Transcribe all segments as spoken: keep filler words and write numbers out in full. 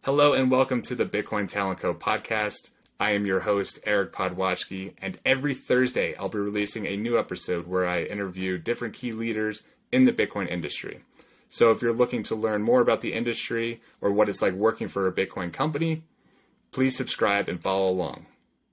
Hello and welcome to the Bitcoin Talent Co podcast. I am your host, Eric Podwatchke, and every Thursday I'll be releasing a new episode where I interview different key leaders in the Bitcoin industry. So if you're looking to learn more about the industry or what it's like working for a Bitcoin company, please subscribe and follow along.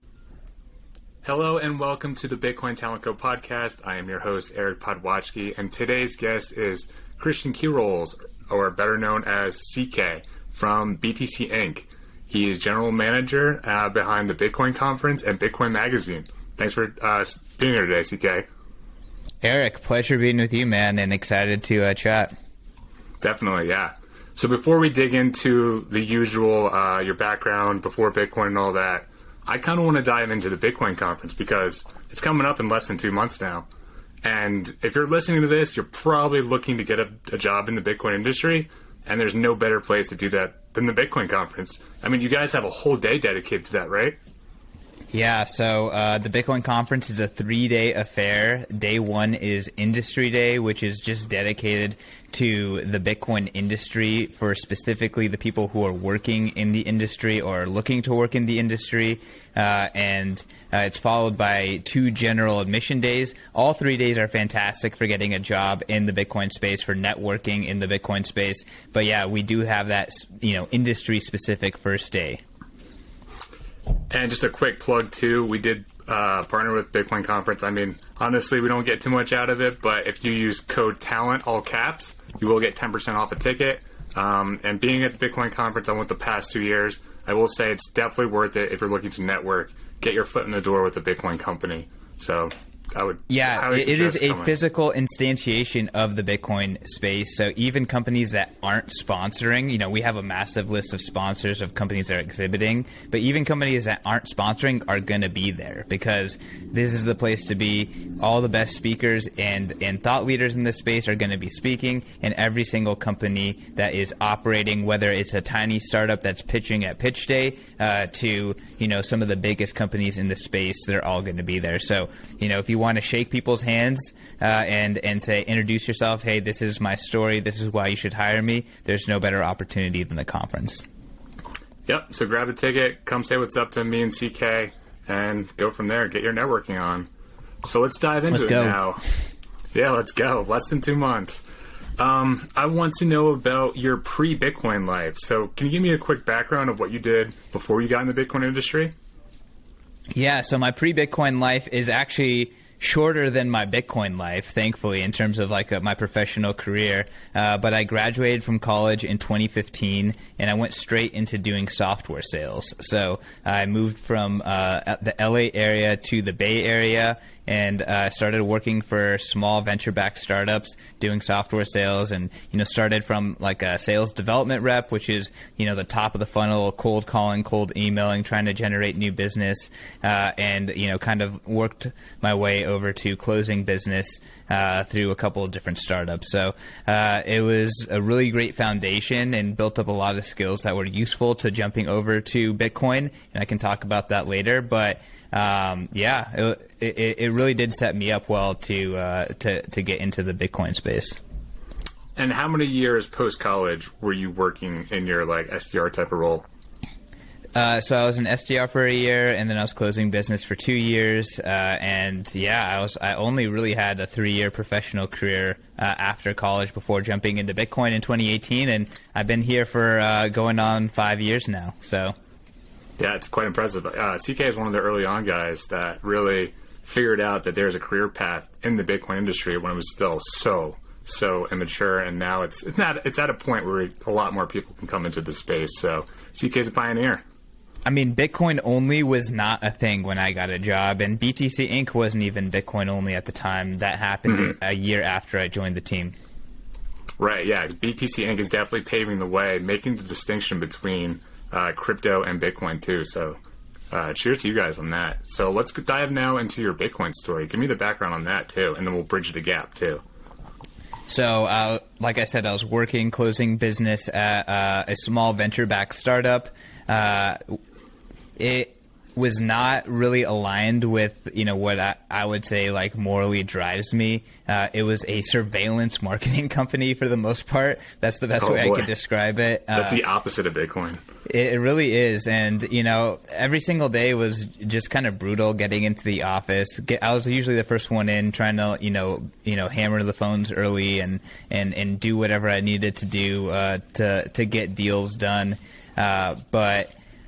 Hello and welcome to the Bitcoin Talent Co podcast. I am your host, Eric Podwatchke, and today's guest is Christian Quiroz, or better known as C K, from B T C Incorporated. He is general manager uh, behind the Bitcoin Conference and Bitcoin Magazine. Thanks for uh, being here today, C K. Eric, pleasure being with you, man, and excited to uh, chat. Definitely, yeah. So before we dig into the usual, uh, your background before Bitcoin and all that, I kind of want to dive into the Bitcoin Conference because it's coming up in less than two months now. And if you're listening to this, you're probably looking to get a, a job in the Bitcoin industry, and there's no better place to do that than the Bitcoin Conference. I mean, you guys have a whole day dedicated to that, right? Yeah, so uh, the Bitcoin Conference is a three-day affair. Day one is Industry Day, which is just dedicated to the Bitcoin industry for specifically the people who are working in the industry or looking to work in the industry. Uh, and uh, it's followed by two general admission days. All three days are fantastic for getting a job in the Bitcoin space, for networking in the Bitcoin space. But yeah, we do have that, you know, industry-specific first day. And just a quick plug, too, we did uh, partner with Bitcoin Conference. I mean, honestly, we don't get too much out of it, but if you use code TALENT, all caps, you will get ten percent off a ticket. Um, and being at the Bitcoin Conference, I went the past two years, I will say it's definitely worth it if you're looking to network, get your foot in the door with a Bitcoin company. So I would yeah, it is a coming. physical instantiation of the Bitcoin space. So even companies that aren't sponsoring, you know, we have a massive list of sponsors of companies that are exhibiting, but even companies that aren't sponsoring are going to be there because this is the place to be. All the best speakers and, and thought leaders in this space are going to be speaking, and every single company that is operating, whether it's a tiny startup that's pitching at Pitch Day uh, to, you know, some of the biggest companies in the space, they're all going to be there. So, you know, if you want to shake people's hands uh, and and say, introduce yourself, hey, this is my story, this is why you should hire me, there's no better opportunity than the conference. Yep, so grab a ticket, come say what's up to me and C K, and go from there, get your networking on. So let's dive into let's it go. now. Yeah, let's go. Less than two months. Um, I want to know about your pre-Bitcoin life. So can you give me a quick background of what you did before you got in the Bitcoin industry? Yeah, so my pre-Bitcoin life is actually shorter than my Bitcoin life, thankfully, in terms of like a, my professional career. Uh, but I graduated from college in twenty fifteen, and I went straight into doing software sales. So I moved from uh, the L A area to the Bay Area, and uh, started working for small venture-backed startups doing software sales, and you know started from like a sales development rep, which is you know the top of the funnel, cold calling, cold emailing, trying to generate new business, uh, and you know kind of worked my way over to closing business uh, through a couple of different startups. So uh, it was a really great foundation and built up a lot of skills that were useful to jumping over to Bitcoin, and I can talk about that later, but Um, yeah, it, it, it really did set me up well to, uh, to, to get into the Bitcoin space. And how many years post-college were you working in your like S D R type of role? Uh, so I was an S D R for a year, and then I was closing business for two years. Uh, and yeah, I was, I only really had a three year professional career, uh, after college before jumping into Bitcoin in twenty eighteen. And I've been here for, uh, going on five years now. So. Yeah, it's quite impressive. Uh, C K is one of the early on guys that really figured out that there's a career path in the Bitcoin industry when it was still so, so immature. And now it's it's, not, it's at a point where a lot more people can come into the space. So C K is a pioneer. I mean, Bitcoin only was not a thing when I got a job, and B T C Incorporated wasn't even Bitcoin only at the time. That happened mm-hmm. a year after I joined the team. Right, yeah. B T C Incorporated is definitely paving the way, making the distinction between Uh, crypto and Bitcoin too. So uh, cheers to you guys on that. So let's dive now into your Bitcoin story. Give me the background on that too, and then we'll bridge the gap too. So uh, like I said, I was working, closing business at uh, a small venture-backed startup. Uh, it was not really aligned with, you know, what I, I would say like morally drives me. Uh, it was a surveillance marketing company for the most part. That's the best oh, way boy. I could describe it. That's uh, the opposite of Bitcoin. It, it really is. And, you know, every single day was just kind of brutal getting into the office. Get, I was usually the first one in, trying to, you know, you know, hammer the phones early and, and, and do whatever I needed to do uh, to, to get deals done. Uh, but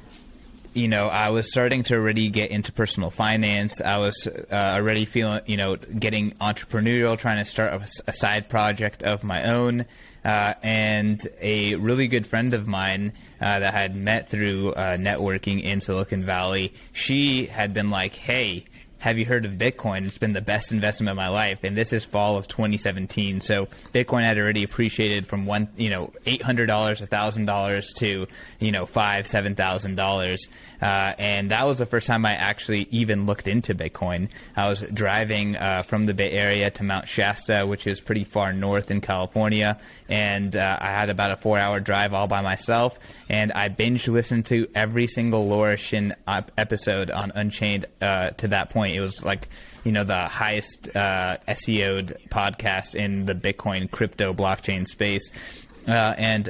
you know, I was starting to already get into personal finance. I was uh, already feeling, you know, getting entrepreneurial, trying to start a, a side project of my own. Uh, and a really good friend of mine uh, that I had met through uh, networking in Silicon Valley, she had been like, hey, have you heard of Bitcoin? It's been the best investment of my life. And this is fall of twenty seventeen. So Bitcoin had already appreciated from one, you know, eight hundred dollars, one thousand dollars to, you know, five, seven thousand dollars. Uh, and that was the first time I actually even looked into Bitcoin. I was driving uh, from the Bay Area to Mount Shasta, which is pretty far north in California. And uh, I had about a four hour drive all by myself. And I binge listened to every single Laura Shin episode on Unchained uh, to that point. It was like, you know, the highest uh, S E O'd podcast in the Bitcoin crypto blockchain space. Uh, and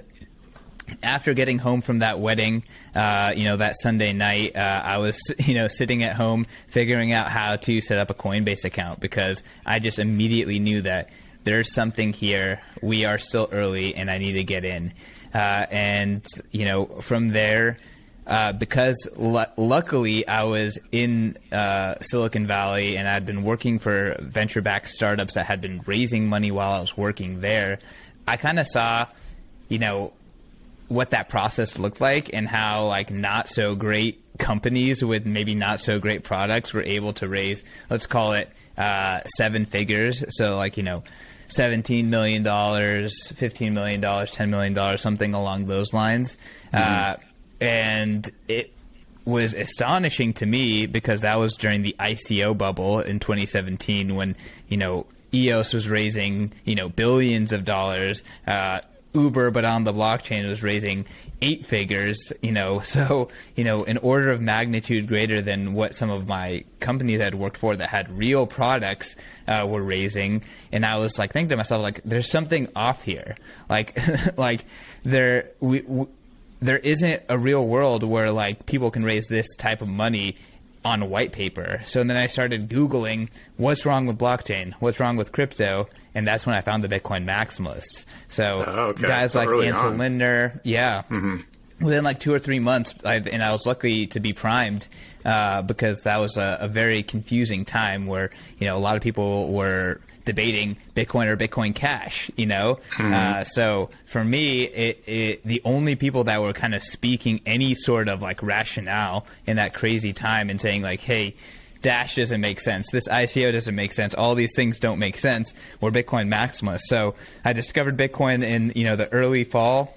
after getting home from that wedding, uh, you know, that Sunday night, uh, I was, you know, sitting at home figuring out how to set up a Coinbase account because I just immediately knew that there's something here. We are still early and I need to get in. Uh, and, you know, from there, Uh, because l- luckily I was in uh, Silicon Valley and I'd been working for venture-backed startups that had been raising money while I was working there, I kind of saw, you know, what that process looked like and how like not so great companies with maybe not so great products were able to raise, let's call it uh, seven figures. So like, you know, seventeen million dollars, fifteen million dollars, ten million dollars, something along those lines. Mm-hmm. Uh, And it was astonishing to me because that was during the I C O bubble in twenty seventeen when, you know, E O S was raising, you know, billions of dollars. Uh, Uber, but on the blockchain, was raising eight figures, you know. So, you know, an order of magnitude greater than what some of my companies I'd worked for that had real products uh, were raising. And I was like thinking to myself, like, there's something off here. Like, like there, we, we there isn't a real world where like people can raise this type of money on white paper. So then I started Googling what's wrong with blockchain, what's wrong with crypto, and that's when I found the Bitcoin maximalists. So oh, okay. guys so like Ansel on. Lindner, yeah. Mm-hmm. Within like two or three months, I, and I was lucky to be primed uh, because that was a, a very confusing time where, you know, a lot of people were debating Bitcoin or Bitcoin Cash, you know. Mm-hmm. Uh, so for me, it, it, the only people that were kind of speaking any sort of like rationale in that crazy time and saying like, hey, Dash doesn't make sense, this I C O doesn't make sense, all these things don't make sense, were Bitcoin maximalists. So I discovered Bitcoin in, you know, the early fall.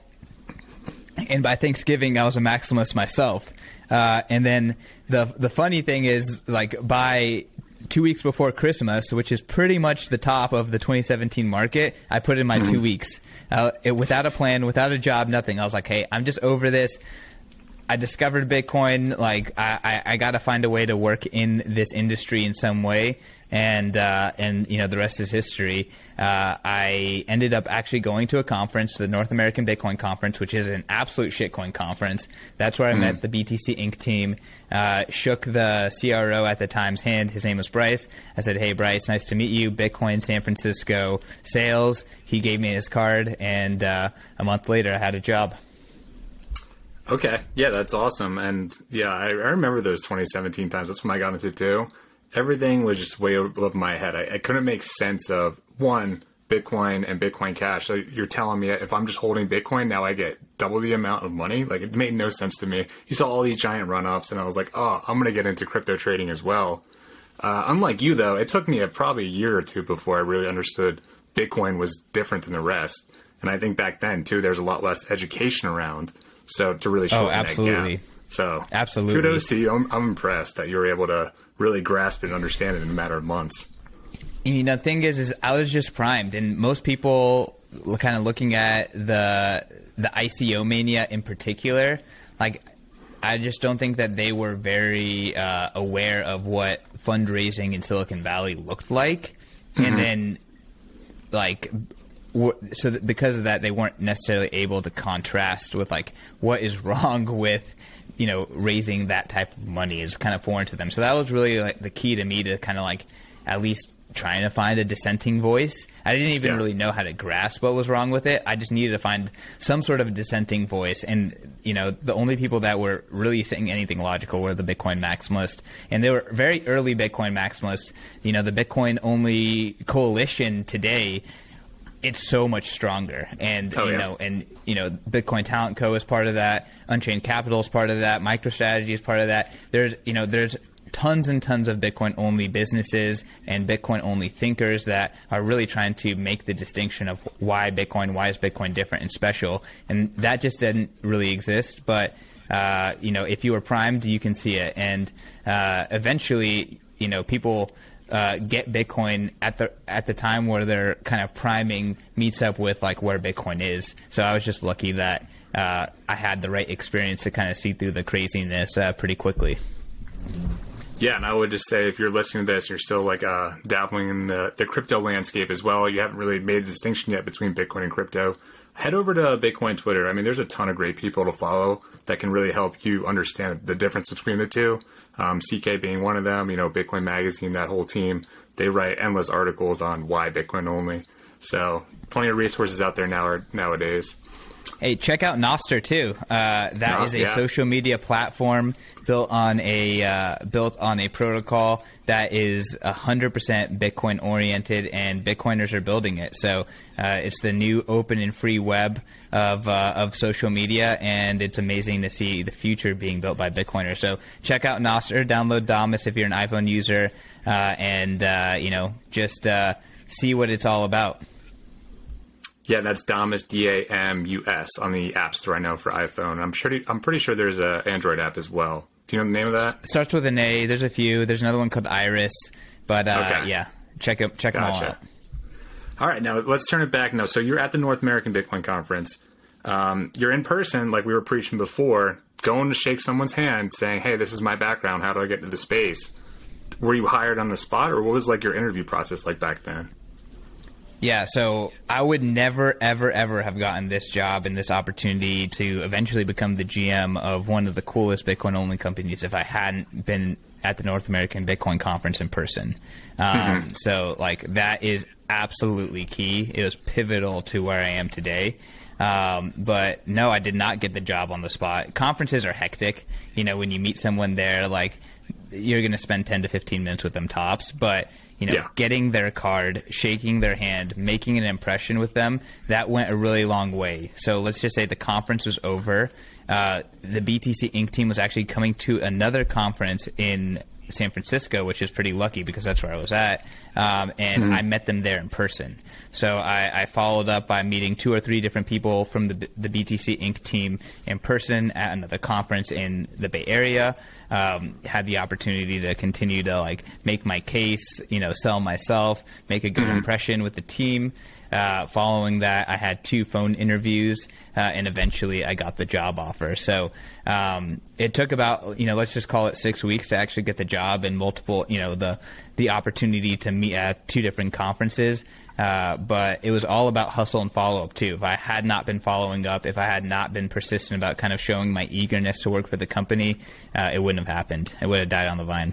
And by Thanksgiving, I was a maximalist myself. Uh, and then the the funny thing is, like, by two weeks before Christmas, which is pretty much the top of the twenty seventeen market, I put in my mm-hmm. two weeks. Uh, it, without a plan, without a job, nothing. I was like, hey, I'm just over this. I discovered Bitcoin. Like, I, I, I got to find a way to work in this industry in some way. And, uh, and you know, the rest is history. Uh, I ended up actually going to a conference, the North American Bitcoin Conference, which is an absolute shitcoin conference. That's where I mm. met the B T C Incorporated team, uh, shook the C R O at the time's hand. His name was Bryce. I said, hey, Bryce, nice to meet you. Bitcoin San Francisco sales. He gave me his card. And uh, a month later, I had a job. Okay. Yeah, that's awesome. And yeah, I, I remember those twenty seventeen times. That's when I got into it too. Everything was just way above my head. I, I couldn't make sense of, one, Bitcoin and Bitcoin Cash. So you're telling me if I'm just holding Bitcoin, now I get double the amount of money? Like, it made no sense to me. You saw all these giant run-ups, and I was like, oh, I'm going to get into crypto trading as well. Uh, unlike you, though, it took me a, probably a year or two before I really understood Bitcoin was different than the rest. And I think back then, too, there's a lot less education around. So to really shorten oh, absolutely. that gap. So absolutely. Kudos to you. I'm, I'm impressed that you were able to really grasp it and understand it in a matter of months. You know, the thing is, is I was just primed, and most people kind of looking at the the I C O mania in particular, like I just don't think that they were very uh, aware of what fundraising in Silicon Valley looked like. Mm-hmm. And then, like, w- so that because of that, they weren't necessarily able to contrast with, like, what is wrong with, you know, raising that type of money is kind of foreign to them. So that was really, like, the key to me to kind of, like, at least trying to find a dissenting voice. I didn't even yeah. really know how to grasp what was wrong with it. I just needed to find some sort of dissenting voice. And, you know, the only people that were really saying anything logical were the Bitcoin maximalists. And they were very early Bitcoin maximalists. You know, the Bitcoin only coalition today, it's so much stronger. And, oh, you yeah. know, and, you know, Bitcoin Talent Co. is part of that. Unchained Capital is part of that. MicroStrategy is part of that. There's, you know, there's tons and tons of Bitcoin-only businesses and Bitcoin-only thinkers that are really trying to make the distinction of why Bitcoin, why is Bitcoin different and special. And that just didn't really exist. But, uh, you know, if you were primed, you can see it. And uh, eventually, you know, people uh, get Bitcoin at the at the time where they're kind of priming meets up with, like, where Bitcoin is. So I was just lucky that uh, I had the right experience to kind of see through the craziness uh, pretty quickly. Yeah, and I would just say if you're listening to this and you're still like uh, dabbling in the, the crypto landscape as well, you haven't really made a distinction yet between Bitcoin and crypto, head over to Bitcoin Twitter. I mean, there's a ton of great people to follow that can really help you understand the difference between the two. Um, C K being one of them, you know, Bitcoin Magazine, that whole team, they write endless articles on why Bitcoin only. So plenty of resources out there now nowadays. Hey, check out Nostr too. Uh, that Nos, is a yeah. social media platform built on a uh, built on a protocol that is one hundred percent Bitcoin oriented, and Bitcoiners are building it. So uh, it's the new open and free web of uh, of social media, and it's amazing to see the future being built by Bitcoiners. So check out Nostr, download Damus if you're an iPhone user, uh, and uh, you know just uh, see what it's all about. Yeah, that's Damus, D A M U S, on the App Store, I know, for iPhone. I'm sure. I'm pretty sure there's an Android app as well. Do you know the name of that? Starts with an A. There's a few. There's another one called Iris. But, uh, okay. yeah, check, it, check gotcha. them all out. All right, now let's turn it back. Now, so you're at the North American Bitcoin Conference. Um, you're in person, like we were preaching before, going to shake someone's hand, saying, hey, this is my background. How do I get into the space? Were you hired on the spot, or what was like your interview process like back then? Yeah, so I would never, ever, ever have gotten this job and this opportunity to eventually become the G M of one of the coolest Bitcoin-only companies if I hadn't been at the North American Bitcoin Conference in person. Um, mm-hmm. So, like, that is absolutely key. It was pivotal to where I am today. Um, but, no, I did not get the job on the spot. Conferences are hectic. You know, when you meet someone there, like, you're going to spend ten to fifteen minutes with them tops, but you know, yeah. getting their card, shaking their hand, making an impression with them, that went a really long way. So let's just say the conference was over. Uh, the B T C Incorporated team was actually coming to another conference in San Francisco, which is pretty lucky because that's where I was at. Um, and mm-hmm. I met them there in person. So I, I followed up by meeting two or three different people from the, the B T C Incorporated team in person at another conference in the Bay Area. Um, had the opportunity to continue to like make my case, you know, sell myself, make a good mm-hmm. impression with the team. Uh, following that, I had two phone interviews, uh, and eventually I got the job offer. So um, it took about, you know, let's just call it six weeks to actually get the job and multiple, you know, the the opportunity to meet at two different conferences. Uh, but it was all about hustle and follow up too. If I had not been following up, if I had not been persistent about kind of showing my eagerness to work for the company, uh, it wouldn't have happened. It would have died on the vine.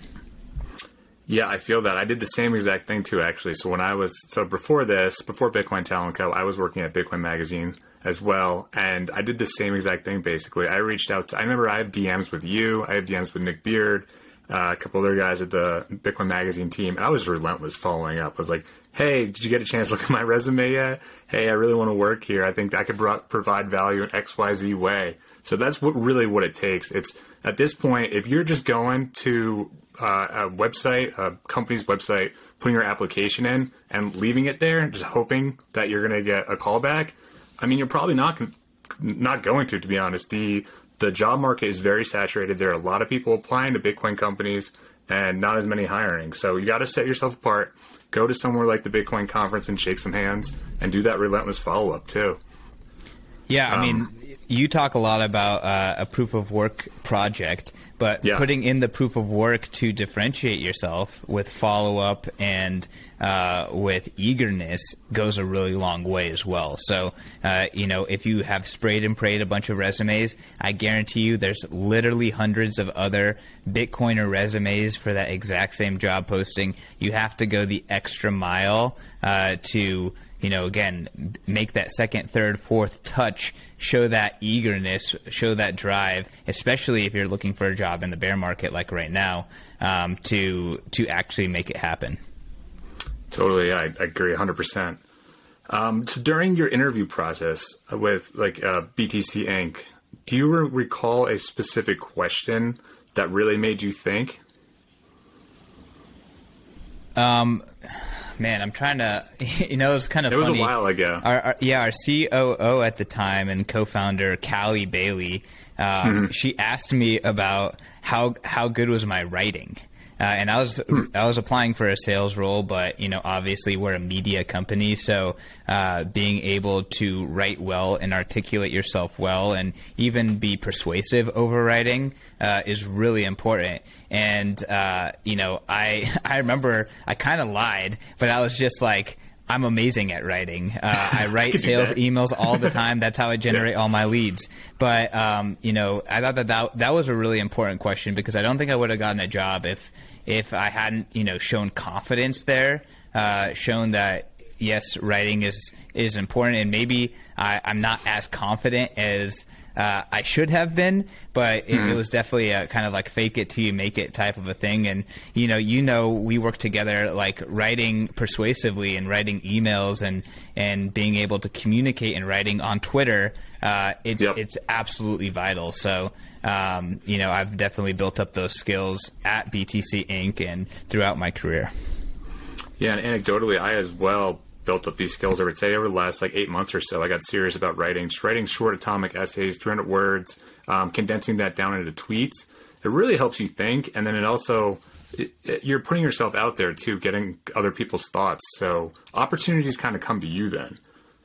Yeah, I feel that. I did the same exact thing too, actually. So when I was, so before this, before Bitcoin Talent Co., I was working at Bitcoin Magazine as well. And I did the same exact thing, basically. I reached out to, I remember I have D Ms with you. I have D Ms with Nick Beard, uh, a couple other guys at the Bitcoin Magazine team. And I was relentless following up. I was like, hey, did you get a chance to look at my resume yet? Hey, I really want to work here. I think I could pro- provide value in X Y Z way. So that's what really what it takes. It's at this point, if you're just going to uh, a website, a company's website, putting your application in and leaving it there, just hoping that you're going to get a call back, I mean, you're probably not not going to, to be honest. The the job market is very saturated. There are a lot of people applying to Bitcoin companies and not as many hiring. So you got to set yourself apart. Go to somewhere like the Bitcoin conference and shake some hands and do that relentless follow-up too. Yeah, I um, mean, you talk a lot about uh, a proof of work project, but yeah. putting in the proof of work to differentiate yourself with follow-up and uh, with eagerness goes a really long way as well. So, uh, you know, if you have sprayed and prayed a bunch of resumes, I guarantee you there's literally hundreds of other Bitcoiner resumes for that exact same job posting. You have to go the extra mile uh, to you know, again, make that second, third, fourth touch, show that eagerness, show that drive, especially if you're looking for a job in the bear market like right now, um, to to actually make it happen. Totally, I, I agree one hundred percent. Um, so during your interview process with like uh, B T C Incorporated, do you re- recall a specific question that really made you think? Um. Man, I'm trying to, you know, it was kind of funny. It was funny. a while ago. Our, our, yeah, our C O O at the time and co-founder, Callie Bailey, um, mm-hmm. she asked me about how how good was my writing. Uh, and I was hmm. I was applying for a sales role, but, you know, obviously we're a media company, so uh, being able to write well and articulate yourself well and even be persuasive over writing uh, is really important. And, uh, you know, I, I remember I kind of lied, but I was just like, I'm amazing at writing. Uh, I write sales emails all the time. That's how I generate yeah. all my leads. But, um, you know, I thought that, that that was a really important question because I don't think I would have gotten a job if if I hadn't, you know, shown confidence there, uh, shown that, yes, writing is, is important. And maybe I, I'm not as confident as Uh, I should have been, but it, mm. it was definitely a kind of like fake it till you make it type of a thing. And, you know, you know, we work together like writing persuasively and writing emails and, and being able to communicate and writing on Twitter. Uh, it's, yep. it's absolutely vital. So, um, you know, I've definitely built up those skills at B T C Incorporated and throughout my career. Yeah. And anecdotally, I as well built up these skills, I would say, over the last like eight months or so. I got serious about writing, just writing short atomic essays, three hundred words, um, condensing that down into tweets. It really helps you think. And then it also, it, it, you're putting yourself out there too, getting other people's thoughts. So opportunities kind of come to you then.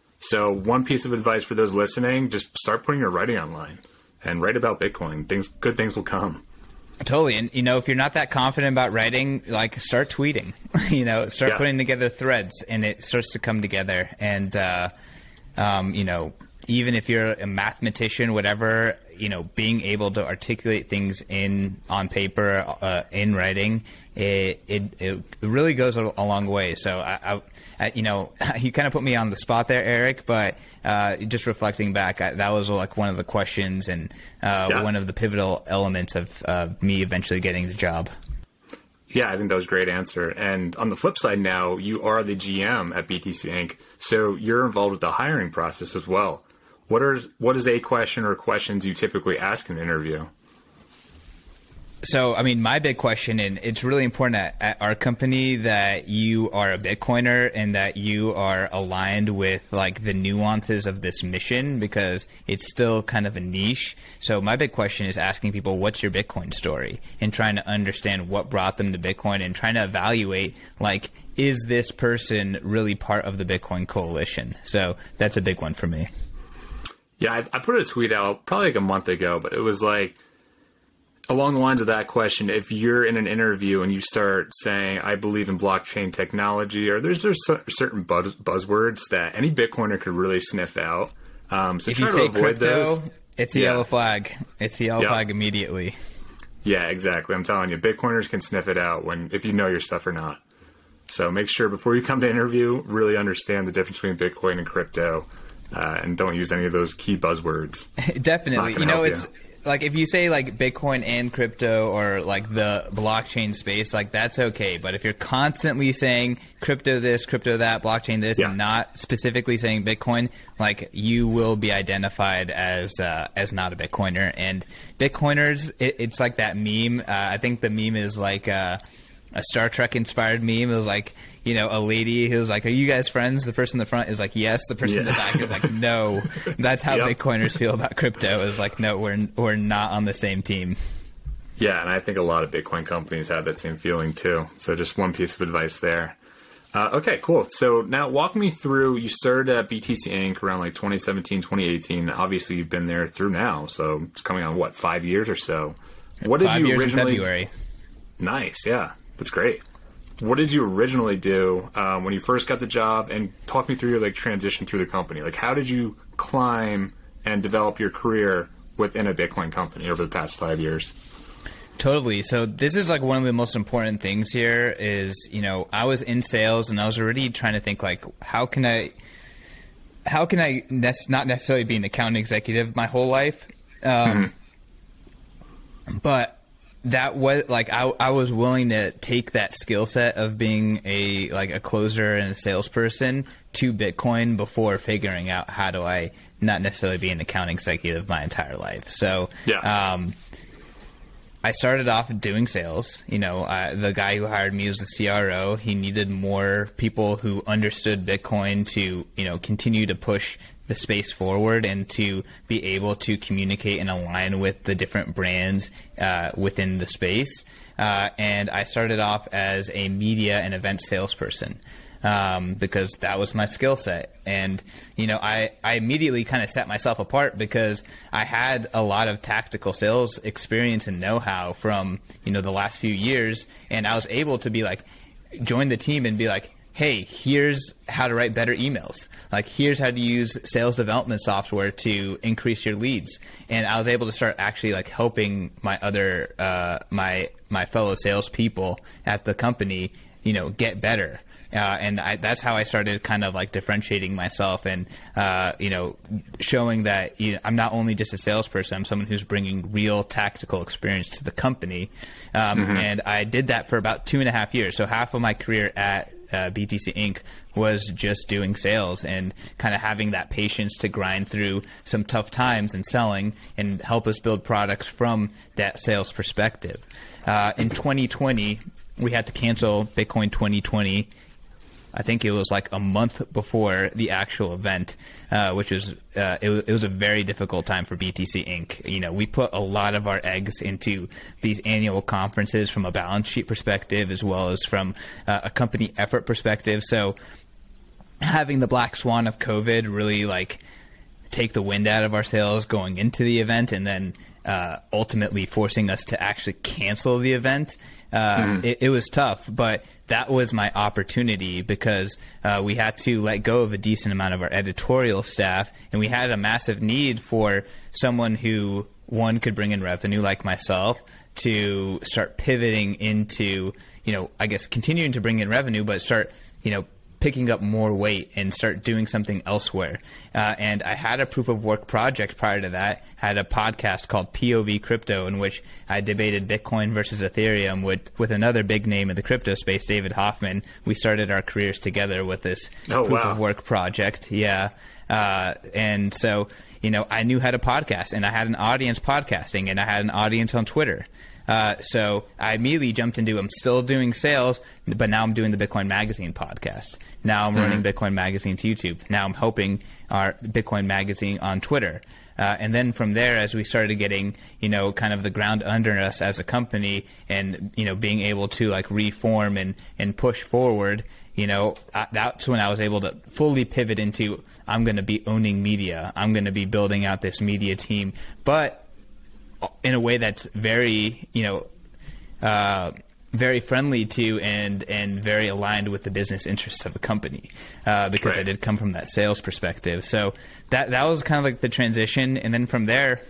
So one piece of advice for those listening, just start putting your writing online and write about Bitcoin. Things, good things will come. Totally. And, you know, if you're not that confident about writing, like start tweeting, you know, start yeah. putting together threads and it starts to come together. And, uh, um, you know, even if you're a mathematician, whatever, you know, being able to articulate things in on paper, uh, in writing, it, it, it really goes a, a long way. So, I, I, I you know, you kind of put me on the spot there, Eric, but uh, just reflecting back, I, that was like one of the questions and uh, yeah. one of the pivotal elements of uh, me eventually getting the job. Yeah, I think that was a great answer. And on the flip side now, you are the G M at B T C Incorporated, so you're involved with the hiring process as well. What are what is a question or questions you typically ask in an interview? So, I mean, my big question, and it's really important at, at our company that you are a Bitcoiner and that you are aligned with like the nuances of this mission because it's still kind of a niche. So my big question is asking people, what's your Bitcoin story? And trying to understand what brought them to Bitcoin and trying to evaluate, like, is this person really part of the Bitcoin coalition? So that's a big one for me. Yeah, I, I put a tweet out probably like a month ago, but it was like, along the lines of that question, if you're in an interview and you start saying, I believe in blockchain technology, or there's there's certain buzz, buzzwords that any Bitcoiner could really sniff out. Um, so if try you to say avoid crypto, those. It's a yeah. yellow flag. It's a yellow yep. flag immediately. Yeah, exactly. I'm telling you, Bitcoiners can sniff it out when if you know your stuff or not. So make sure before you come to interview, really understand the difference between Bitcoin and crypto, uh, and don't use any of those key buzzwords. Definitely. You know, it's... You. Like if you say like Bitcoin and crypto or like the blockchain space, like that's okay. But if you're constantly saying crypto this, crypto that, blockchain this, yeah. and not specifically saying Bitcoin, like you will be identified as uh, as not a Bitcoiner. And Bitcoiners, it, it's like that meme. Uh, I think the meme is like uh, a Star Trek inspired meme. It was like, you know, a lady who was like, are you guys friends? The person in the front is like, yes. The person yeah. in the back is like, no. That's how yep. Bitcoiners feel about crypto is like, no, we're we're not on the same team. Yeah, and I think a lot of Bitcoin companies have that same feeling too. So just one piece of advice there. Uh, okay, cool. So now walk me through, you started at B T C Incorporated around like twenty seventeen, twenty eighteen. Obviously, you've been there through now, so it's coming on, what, five years or so? What did Five you years originally... in February. Nice, yeah. That's great. What did you originally do um, when you first got the job? And talk me through your like transition through the company. Like, how did you climb and develop your career within a Bitcoin company over the past five years? Totally. So this is like one of the most important things here is, you know, I was in sales and I was already trying to think like, how can I, how can I ne- not necessarily be an account executive my whole life? Um, mm-hmm. But that was like, I, I was willing to take that skill set of being a, like a closer and a salesperson to Bitcoin before figuring out how do I not necessarily be an account executive my entire life. So, yeah. um, I started off doing sales. You know, uh, the guy who hired me was the C R O. He needed more people who understood Bitcoin to, you know, continue to push the space forward and to be able to communicate and align with the different brands uh, within the space. Uh, and I started off as a media and event salesperson. Um, because that was my skill set. And, you know, I, I immediately kind of set myself apart because I had a lot of tactical sales experience and know-how from, you know, the last few years. And I was able to be like, join the team and be like, hey, here's how to write better emails. Like, here's how to use sales development software to increase your leads. And I was able to start actually like helping my other, uh, my, my fellow salespeople at the company, you know, get better. Uh, and I, that's how I started kind of like differentiating myself and, uh, you know, showing that you know, I'm not only just a salesperson, I'm someone who's bringing real tactical experience to the company. Um, mm-hmm. And I did that for about two and a half years. So half of my career at uh, B T C Incorporated was just doing sales and kind of having that patience to grind through some tough times and selling and help us build products from that sales perspective. Uh, in twenty twenty, we had to cancel Bitcoin twenty twenty. I think it was like a month before the actual event, uh, which was, uh, it was it was a very difficult time for B T C Incorporated. You know, we put a lot of our eggs into these annual conferences from a balance sheet perspective as well as from uh, a company effort perspective. So having the black swan of COVID really like take the wind out of our sails going into the event and then uh, ultimately forcing us to actually cancel the event. Uh, mm. it, it was tough, but that was my opportunity because uh, we had to let go of a decent amount of our editorial staff, and we had a massive need for someone who, one, could bring in revenue like myself to start pivoting into, you know, I guess continuing to bring in revenue, but start, you know, picking up more weight and start doing something elsewhere. Uh, and I had a proof of work project prior to that, had a podcast called P O V Crypto in which I debated Bitcoin versus Ethereum with, with another big name in the crypto space, David Hoffman. We started our careers together with this oh, proof wow. of work project. Yeah. Uh, and so, you know, I knew how to podcast and I had an audience podcasting and I had an audience on Twitter. Uh, so I immediately jumped into, I'm still doing sales, but now I'm doing the Bitcoin Magazine podcast. Now I'm mm-hmm. running Bitcoin Magazine's YouTube. Now I'm hoping our Bitcoin Magazine on Twitter. Uh, and then from there, as we started getting, you know, kind of the ground under us as a company and, you know, being able to like reform and, and push forward, you know, I, that's when I was able to fully pivot into, I'm going to be owning media. I'm going to be building out this media team. But in a way that's very, you know, uh, very friendly to and and very aligned with the business interests of the company, uh, because right. I did come from that sales perspective. So that that was kind of like the transition, and then from there,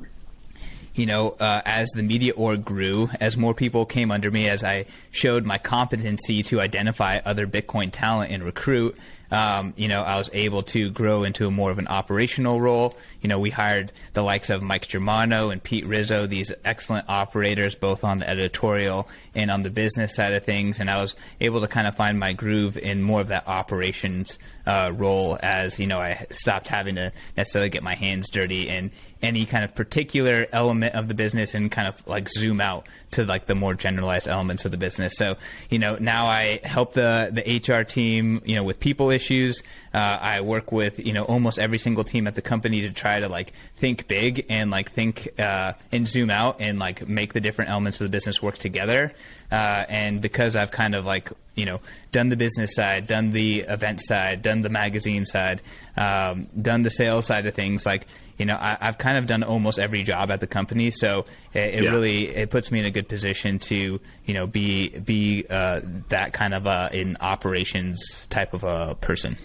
you know, uh, as the media org grew, as more people came under me, as I showed my competency to identify other Bitcoin talent and recruit. Um, you know, I was able to grow into a more of an operational role. You know, we hired the likes of Mike Germano and Pete Rizzo, these excellent operators, both on the editorial and on the business side of things. And I was able to kind of find my groove in more of that operations uh, role as, you know, I stopped having to necessarily get my hands dirty in any kind of particular element of the business and kind of like zoom out to like the more generalized elements of the business. So, you know, now I help the, the H R team, you know, with people issues. Uh, I work with, you know, almost every single team at the company to try to like think big and like think uh, and zoom out and like make the different elements of the business work together. Uh, and because I've kind of like you know, done the business side, done the event side, done the magazine side, um, done the sales side of things. Like, you know, I, I've kind of done almost every job at the company, so it, it yeah. really it puts me in a good position to, you know, be be uh, that kind of a in operations type of a person.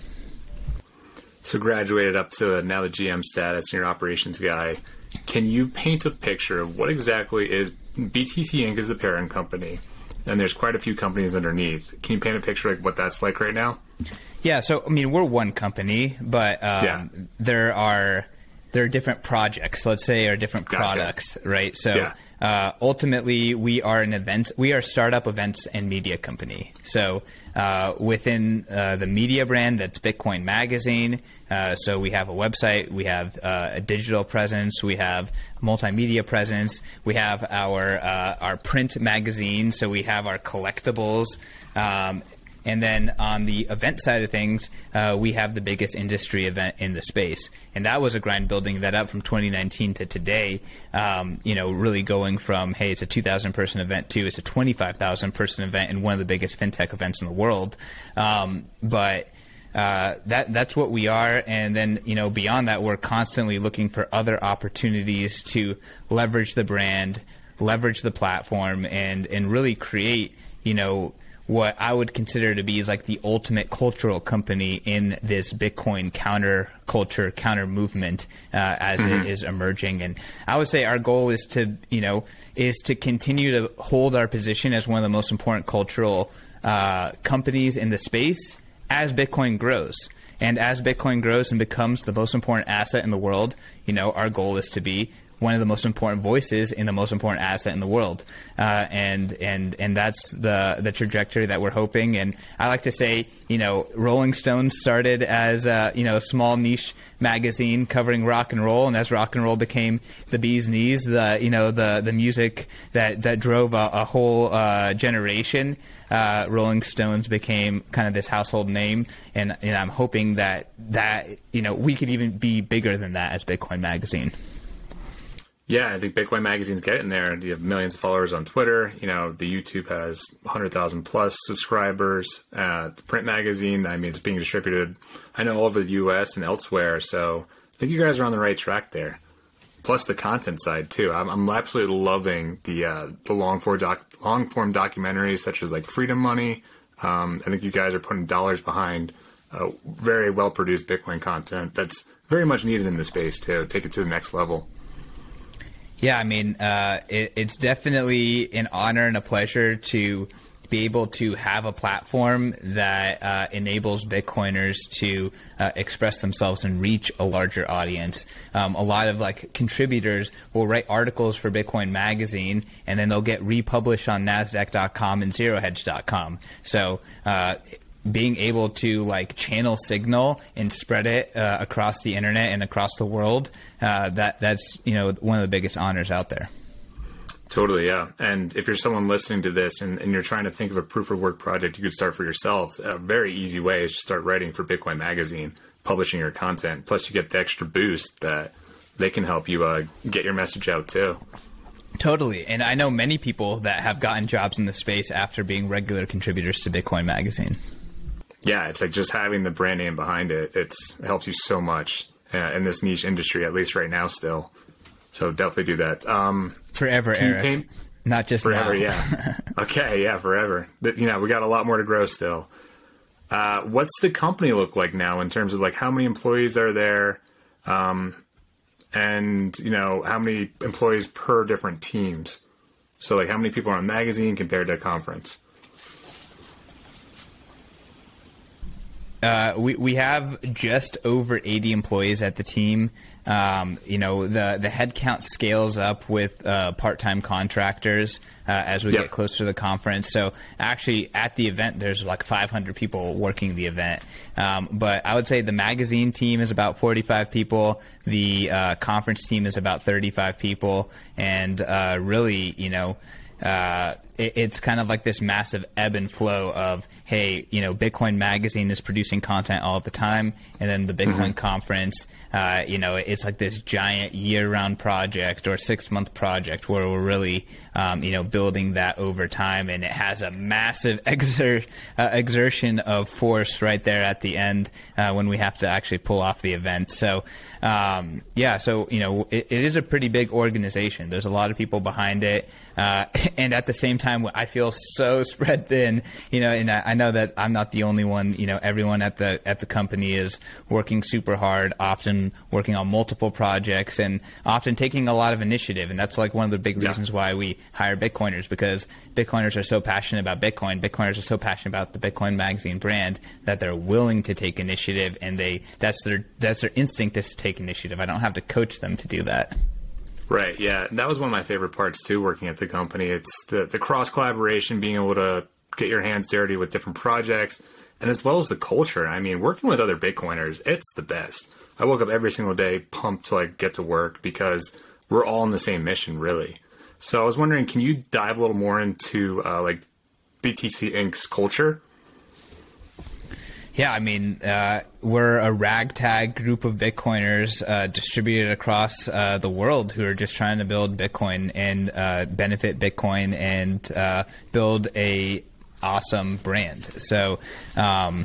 So graduated up to now the G M status, and you're an operations guy. Can you paint a picture of what exactly is B T C Incorporated is the parent company, and there's quite a few companies underneath. Can you paint a picture like what that's like right now? Yeah, so I mean, we're one company, but um, yeah. there are there are different projects, let's say, or different gotcha. products, right? So yeah. uh, ultimately, we are an event, we are a startup events and media company. So uh, within uh, the media brand, that's Bitcoin Magazine. Uh, so we have a website, we have uh, a digital presence, we have multimedia presence, we have our uh, our print magazine, so we have our collectibles. Um, And then on the event side of things, uh, we have the biggest industry event in the space. And that was a grind building that up from twenty nineteen to today, um, you know, really going from, hey, it's a two thousand person event to it's a twenty-five thousand person event and one of the biggest fintech events in the world. Um, but uh, that that's what we are. And then, you know, beyond that, we're constantly looking for other opportunities to leverage the brand, leverage the platform, and, and really create, you know, what I would consider to be is like the ultimate cultural company in this Bitcoin counter culture, counter movement uh, as mm-hmm. it is emerging. And I would say our goal is to, you know, is to continue to hold our position as one of the most important cultural uh, companies in the space as Bitcoin grows. And as Bitcoin grows and becomes the most important asset in the world, you know, our goal is to be one of the most important voices in the most important asset in the world. Uh, and, and, and that's the, the trajectory that we're hoping. And I like to say, you know, Rolling Stone started as a, you know, a small niche magazine covering rock and roll. And as rock and roll became the bee's knees, the, you know, the, the music that, that drove a, a whole uh, generation, uh, Rolling Stones became kind of this household name. And, and I'm hoping that, that, you know, we could even be bigger than that as Bitcoin Magazine. Yeah, I think Bitcoin Magazine's getting there. You have millions of followers on Twitter. You know, the YouTube has one hundred thousand plus subscribers. Uh, the print magazine, I mean, it's being distributed, I know, all over the U S and elsewhere. So I think you guys are on the right track there. Plus the content side, too. I'm, I'm absolutely loving the uh, the long form, doc, long form documentaries such as like Freedom Money. Um, I think you guys are putting dollars behind uh, very well-produced Bitcoin content that's very much needed in the space to take it to the next level. Yeah, I mean, uh, it, it's definitely an honor and a pleasure to be able to have a platform that uh, enables Bitcoiners to uh, express themselves and reach a larger audience. Um, a lot of like contributors will write articles for Bitcoin Magazine, and then they'll get republished on NASDAQ dot com and zero hedge dot com. So uh, being able to like channel signal and spread it uh, across the internet and across the world, uh, that that's, you know, one of the biggest honors out there. Totally, yeah. And if you're someone listening to this and, and you're trying to think of a proof of work project you could start for yourself, a very easy way is to start writing for Bitcoin Magazine, publishing your content. Plus you get the extra boost that they can help you uh, get your message out too. Totally. And I know many people that have gotten jobs in the space after being regular contributors to Bitcoin Magazine. Yeah, it's like just having the brand name behind it. It's, it helps you so much uh, in this niche industry, at least right now still. So definitely do that. Um, forever, Eric. Paint? Not just forever, now. yeah. Okay, yeah, forever. But, you know, we got a lot more to grow still. Uh, what's the company look like now in terms of like how many employees are there, um, and you know how many employees per different teams? So like how many people are on magazine compared to a conference? Uh, we we have just over eighty employees at the team. Um, you know, the the headcount scales up with uh, part-time contractors uh, as we yep. get closer to the conference. So actually, at the event, there's like five hundred people working the event. Um, but I would say the magazine team is about forty-five people. The uh, conference team is about thirty-five people, and uh, really, you know. uh, it, it's kind of like this massive ebb and flow of, hey, you know, Bitcoin Magazine is producing content all the time, and then the Bitcoin mm-hmm. conference, uh, you know, it's like this giant year-round project or six-month project where we're really, um, you know, building that over time, and it has a massive exer- uh, exertion of force right there at the end uh, when we have to actually pull off the event. So, um, yeah, so, you know, it, it is a pretty big organization. There's a lot of people behind it. Uh, and at the same time, I feel so spread thin, you know, and I, I know that I'm not the only one. You know, everyone at the at the company is working super hard, often working on multiple projects and often taking a lot of initiative. And that's like one of the big reasons yeah. why we hire Bitcoiners, because Bitcoiners are so passionate about Bitcoin. Bitcoiners are so passionate about the Bitcoin Magazine brand that they're willing to take initiative, and they that's their that's their instinct is to take initiative. I don't have to coach them to do that. Right, yeah. And that was one of my favorite parts, too, working at the company. It's the, the cross-collaboration, being able to get your hands dirty with different projects, and as well as the culture. I mean, working with other Bitcoiners, it's the best. I woke up every single day pumped to, like, get to work because we're all on the same mission, really. So I was wondering, can you dive a little more into, uh, like, B T C Incorporated's culture? Yeah, I mean, uh, we're a ragtag group of Bitcoiners uh, distributed across uh, the world who are just trying to build Bitcoin and uh, benefit Bitcoin and uh, build a awesome brand. So um,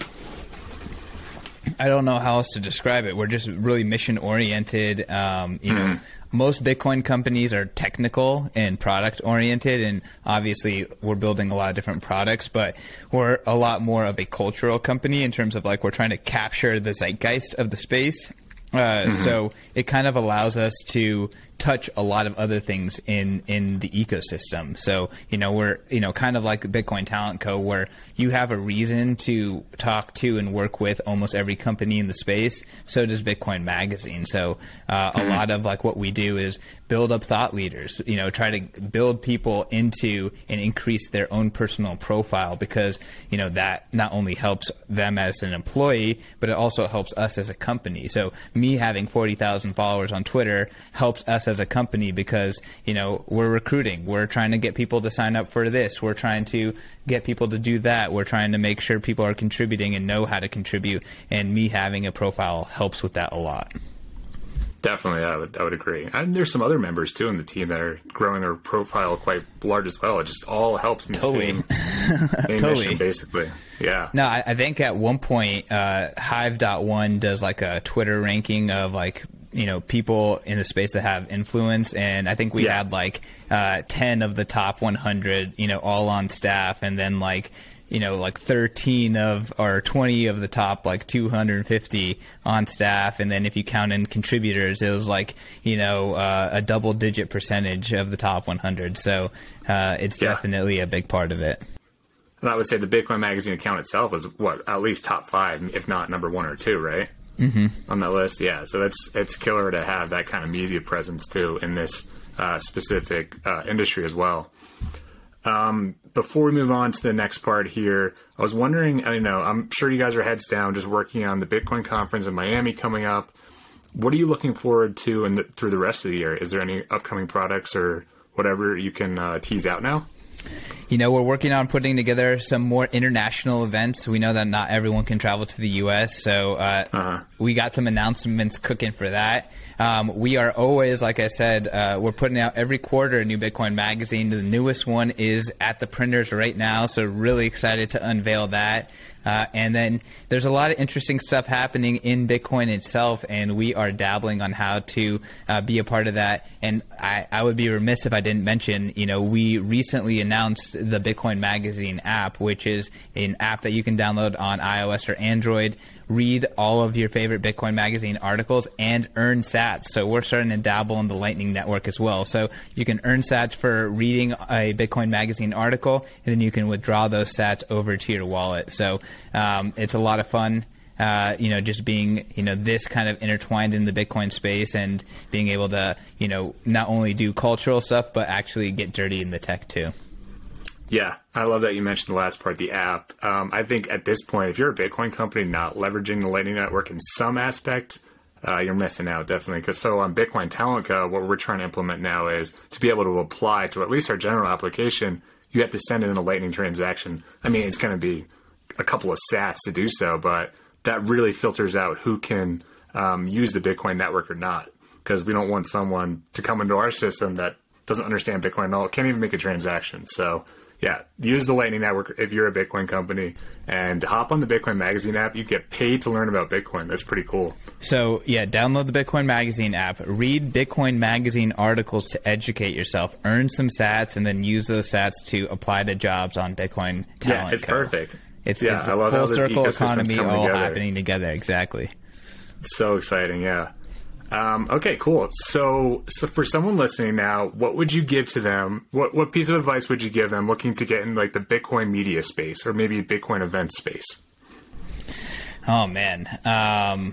I don't know how else to describe it. We're just really mission oriented. Um, you mm-hmm. know. Most Bitcoin companies are technical and product oriented, and obviously we're building a lot of different products, but we're a lot more of a cultural company in terms of like we're trying to capture the zeitgeist of the space. Uh, mm-hmm. So it kind of allows us to touch a lot of other things in, in the ecosystem. So, you know, we're, you know, kind of like Bitcoin Talent Co., where you have a reason to talk to and work with almost every company in the space. So does Bitcoin Magazine. So uh, mm-hmm. a lot of like what we do is build up thought leaders, you know, try to build people into and increase their own personal profile, because, you know, that not only helps them as an employee, but it also helps us as a company. So me having forty thousand followers on Twitter helps us as a company because, you know, we're recruiting. We're trying to get people to sign up for this. We're trying to get people to do that. We're trying to make sure people are contributing and know how to contribute. And me having a profile helps with that a lot. Definitely, I would I would agree. And there's some other members, too, in the team that are growing their profile quite large as well. It just all helps in the totally. same, same totally. mission, basically. Yeah. No, I, I think at one point, uh, Hive dot one does like a Twitter ranking of like, you know, people in the space that have influence. And I think we yeah. had like uh, ten of the top one hundred, you know, all on staff. And then like, you know, like thirteen of or twenty of the top like two hundred fifty on staff. And then if you count in contributors, it was like, you know, uh, a double digit percentage of the top one hundred. So uh, it's yeah. definitely a big part of it. And I would say the Bitcoin Magazine account itself is what, at least top five, if not number one or two, right? Mm-hmm. On that list. Yeah. So that's, it's killer to have that kind of media presence too in this uh, specific uh, industry as well. Um, before we move on to the next part here, I was wondering, I know, I'm sure you guys are heads down just working on the Bitcoin conference in Miami coming up. What are you looking forward to in the, through the rest of the year? Is there any upcoming products or whatever you can uh, tease out now? You know, we're working on putting together some more international events. We know that not everyone can travel to the U S, so uh, uh-huh. we got some announcements cooking for that. Um, we are always, like I said, uh, we're putting out every quarter a new Bitcoin magazine. The newest one is at the printers right now, so really excited to unveil that. Uh, and then there's a lot of interesting stuff happening in Bitcoin itself, and we are dabbling on how to uh, be a part of that. And I, I would be remiss if I didn't mention, you know, we recently announced the Bitcoin Magazine app, which is an app that you can download on iOS or Android, read all of your favorite Bitcoin Magazine articles, and earn sats. So we're starting to dabble in the Lightning Network as well. So you can earn sats for reading a Bitcoin Magazine article, and then you can withdraw those sats over to your wallet. So um, it's a lot of fun. Uh, you know, just being, you know, this kind of intertwined in the Bitcoin space and being able to, you know, not only do cultural stuff, but actually get dirty in the tech too. Yeah, I love that you mentioned the last part, the app. Um, I think at this point, if you're a Bitcoin company not leveraging the Lightning Network in some aspect, uh, you're missing out, definitely. Because so on Bitcoin Talent Co, what we're trying to implement now is to be able to apply to at least our general application, you have to send in a Lightning transaction. I mean, it's going to be a couple of sats to do so, but that really filters out who can um, use the Bitcoin network or not. Because we don't want someone to come into our system that doesn't understand Bitcoin at all, can't even make a transaction. So yeah, use the Lightning Network if you're a Bitcoin company, and hop on the Bitcoin Magazine app. You get paid to learn about Bitcoin. That's pretty cool. So yeah, download the Bitcoin Magazine app, read Bitcoin Magazine articles to educate yourself, earn some sats, and then use those sats to apply to jobs on Bitcoin Talent. Yeah, it's Co. perfect. It's, yeah, it's I a love full how this circle ecosystem's economy coming all together. happening together. Exactly. It's so exciting. Yeah. Um, okay, cool. So, so for someone listening now, what would you give to them? What what piece of advice would you give them looking to get in like the Bitcoin media space or maybe Bitcoin event space? Oh man. Um,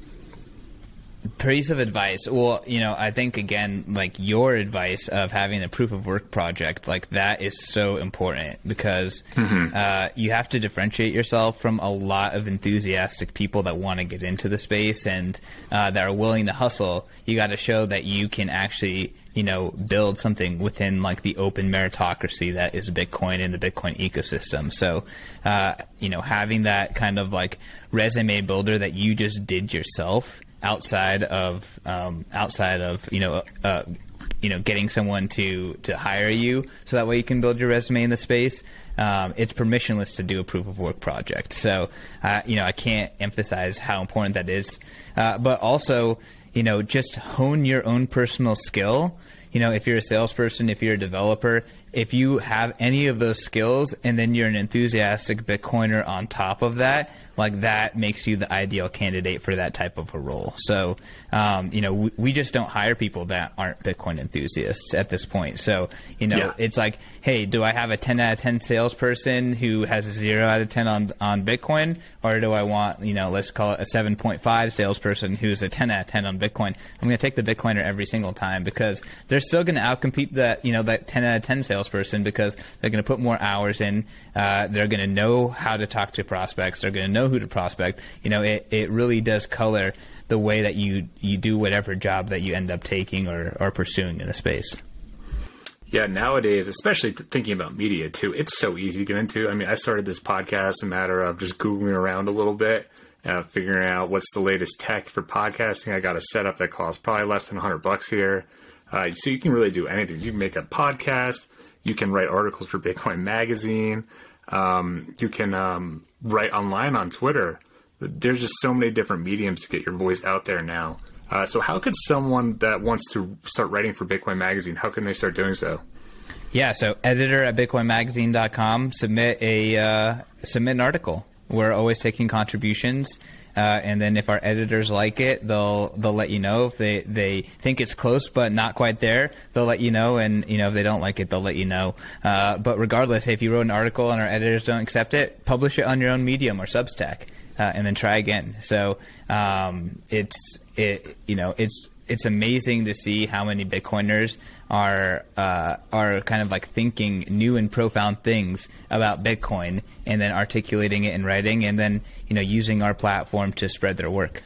piece of advice. Well, you know, I think again, like your advice of having a proof of work project, like that is so important because mm-hmm. uh, you have to differentiate yourself from a lot of enthusiastic people that want to get into the space and uh, that are willing to hustle. You got to show that you can actually, you know, build something within like the open meritocracy that is Bitcoin and the Bitcoin ecosystem. So, uh, you know, having that kind of like resume builder that you just did yourself outside of um, outside of you know uh, you know getting someone to to hire you so that way you can build your resume in the space. Um, it's permissionless to do a proof of work project. So uh, you know I can't emphasize how important that is. Uh, but also you know just hone your own personal skill. You know if you're a salesperson, if you're a developer, if you have any of those skills and then you're an enthusiastic Bitcoiner on top of that, like that makes you the ideal candidate for that type of a role. So, um, you know, we, we just don't hire people that aren't Bitcoin enthusiasts at this point. So, you know, yeah. It's like, hey, do I have a ten out of ten salesperson who has a zero out of ten on, on Bitcoin? Or do I want, you know, let's call it a seven point five salesperson who's a ten out of ten on Bitcoin? I'm going to take the Bitcoiner every single time because they're still going to outcompete that, you know, that ten out of ten salesperson because they're going to put more hours in. Uh, they're going to know how to talk to prospects. They're going to know who to prospect. You know, it, it really does color the way that you, you do whatever job that you end up taking or, or pursuing in a space. Yeah, nowadays, especially thinking about media too, it's so easy to get into. I mean, I started this podcast a matter of just Googling around a little bit, uh, figuring out what's the latest tech for podcasting. I got a setup that costs probably less than a hundred bucks here. Uh, so you can really do anything. You can make a podcast. You can write articles for Bitcoin Magazine. Um, you can um, write online on Twitter. There's just so many different mediums to get your voice out there now. Uh, so how could someone that wants to start writing for Bitcoin Magazine, how can they start doing so? Yeah, so editor at bitcoin magazine dot com, submit a uh, submit an article. We're always taking contributions. Uh, and then if our editors like it, they'll they'll let you know. If they, they think it's close but not quite there, they'll let you know. And you know if they don't like it, they'll let you know. Uh, but regardless, hey, if you wrote an article and our editors don't accept it, publish it on your own Medium or Substack, uh, and then try again. So um, it's it you know it's it's amazing to see how many Bitcoiners are uh, are kind of like thinking new and profound things about Bitcoin and then articulating it in writing and then you know using our platform to spread their work.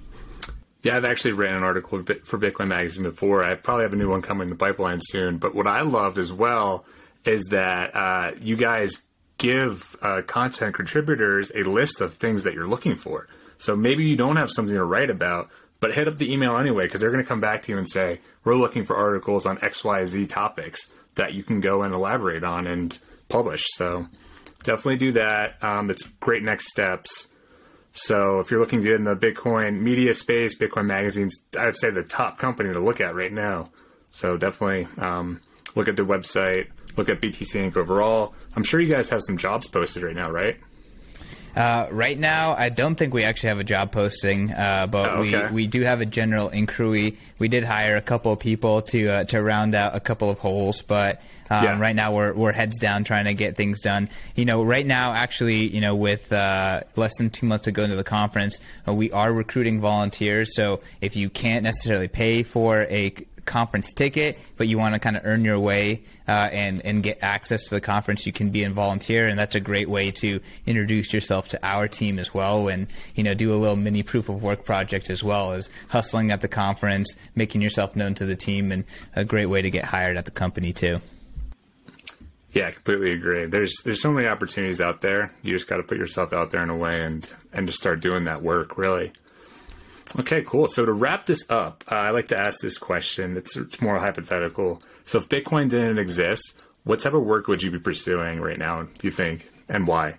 Yeah, I've actually written an article for Bitcoin Magazine before. I probably have a new one coming in the pipeline soon. But what I loved as well is that uh, you guys give uh, content contributors a list of things that you're looking for. So maybe you don't have something to write about, but hit up the email anyway, because they're going to come back to you and say, we're looking for articles on X Y Z topics that you can go and elaborate on and publish. So definitely do that. Um, it's great next steps. So if you're looking to get in the Bitcoin media space, Bitcoin Magazine's, I would say, the top company to look at right now. So definitely um, look at their website, look at B T C Inc overall. I'm sure you guys have some jobs posted right now, right? Uh, right now, I don't think we actually have a job posting, uh, but oh, okay. we, we do have a general inquiry. We did hire a couple of people to uh, to round out a couple of holes, but um, yeah. right now we're we're heads down trying to get things done. You know, right now, actually, you know, with uh, less than two months to go into the conference, uh, we are recruiting volunteers. So if you can't necessarily pay for a conference ticket, but you want to kind of earn your way uh, and and get access to the conference, you can be in volunteer, and that's a great way to introduce yourself to our team as well, and you know do a little mini proof of work project as well as hustling at the conference, making yourself known to the team, and a great way to get hired at the company too. Yeah, I completely agree. There's there's so many opportunities out there. You just got to put yourself out there in a way and and just start doing that work, really. Okay, cool. So to wrap this up, uh, I like to ask this question. It's it's more hypothetical. So if Bitcoin didn't exist, what type of work would you be pursuing right now, do you think, and why?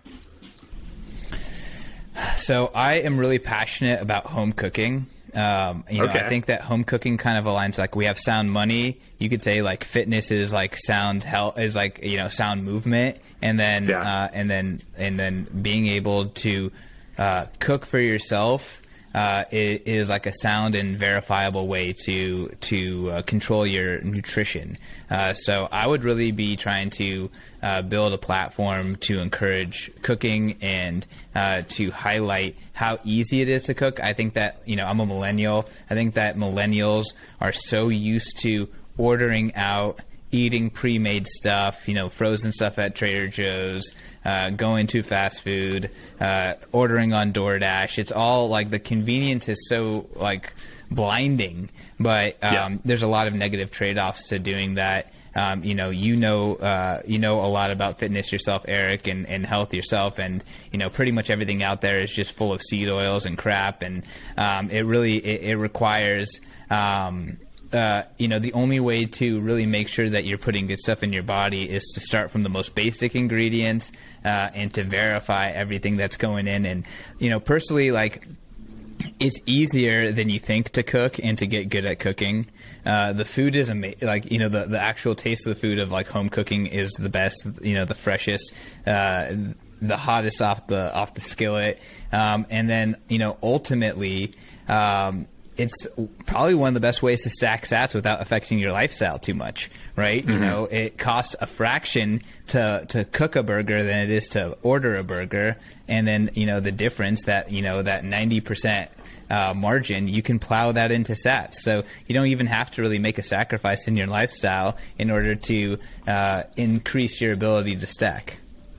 So I am really passionate about home cooking. Um, you know, okay. I think that home cooking kind of aligns, like we have sound money. You could say like fitness is like sound health, is like, you know, sound movement. And then, yeah. uh, and then, and then being able to, uh, cook for yourself, uh, is, is like a sound and verifiable way to, to uh, control your nutrition. Uh, so I would really be trying to, uh, build a platform to encourage cooking and, uh, to highlight how easy it is to cook. I think that, you know, I'm a millennial. I think that millennials are so used to ordering out, eating pre-made stuff, you know, frozen stuff at Trader Joe's, uh, going to fast food, uh, ordering on DoorDash. It's all like the convenience is so like blinding, but um, yeah. there's a lot of negative trade-offs to doing that. Um, you know, you know, uh, you know a lot about fitness yourself, Eric, and, and health yourself, and you know, pretty much everything out there is just full of seed oils and crap, and um, it really it, it requires. Um, Uh, you know, the only way to really make sure that you're putting good stuff in your body is to start from the most basic ingredients uh, and to verify everything that's going in. And, you know, personally, like, it's easier than you think to cook and to get good at cooking. Uh, the food is amazing. Like, you know, the, the actual taste of the food of, like, home cooking is the best, you know, the freshest, uh, the hottest off the, off the skillet. Um, and then, you know, ultimately, um, it's probably one of the best ways to stack sats without affecting your lifestyle too much, right? Mm-hmm. You know, it costs a fraction to, to cook a burger than it is to order a burger. And then, you know, the difference that, you know, that ninety percent uh, margin, you can plow that into sats. So you don't even have to really make a sacrifice in your lifestyle in order to uh, increase your ability to stack.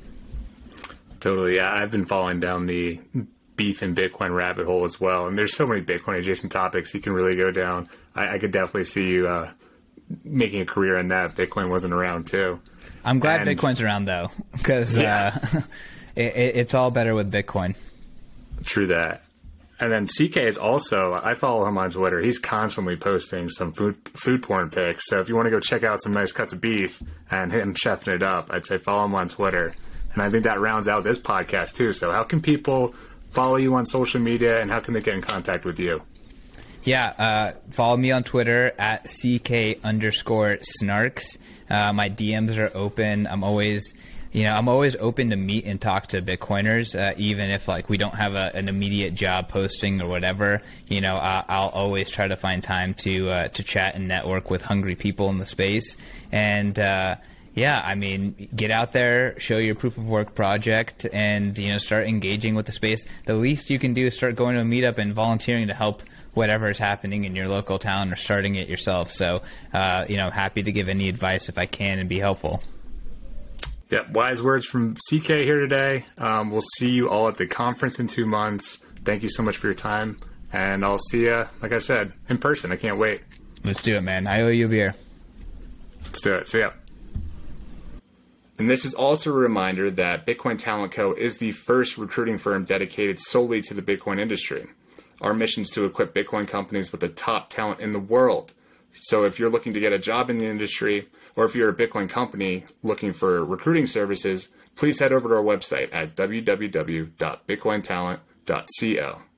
Totally. Yeah, I've been falling down the beef and Bitcoin rabbit hole as well. And there's so many Bitcoin adjacent topics you can really go down. I, I could definitely see you uh, making a career in that. Bitcoin wasn't around too. I'm glad and, Bitcoin's around though, because yeah. uh, it, it's all better with Bitcoin. True that. And then C K is also, I follow him on Twitter. He's constantly posting some food food porn pics. So if you want to go check out some nice cuts of beef and him chefing it up, I'd say follow him on Twitter. And I think that rounds out this podcast too. So how can people follow you on social media, and how can they get in contact with you? Yeah, uh, follow me on Twitter at CK underscore snarks. Uh, my D Ms are open. I'm always, you know, I'm always open to meet and talk to Bitcoiners, uh, even if like we don't have a, an immediate job posting or whatever. You know, I, I'll always try to find time to uh, to chat and network with hungry people in the space. And uh, yeah, I mean, get out there, show your proof of work project, and, you know, start engaging with the space. The least you can do is start going to a meetup and volunteering to help whatever is happening in your local town or starting it yourself. So, uh, you know, happy to give any advice if I can and be helpful. Yeah, wise words from C K here today. Um, we'll see you all at the conference in two months. Thank you so much for your time, and I'll see you, like I said, in person. I can't wait. Let's do it, man. I owe you a beer. Let's do it. See ya. And this is also a reminder that Bitcoin Talent Co. is the first recruiting firm dedicated solely to the Bitcoin industry. Our mission is to equip Bitcoin companies with the top talent in the world. So if you're looking to get a job in the industry, or if you're a Bitcoin company looking for recruiting services, please head over to our website at w w w dot bitcoin talent dot co.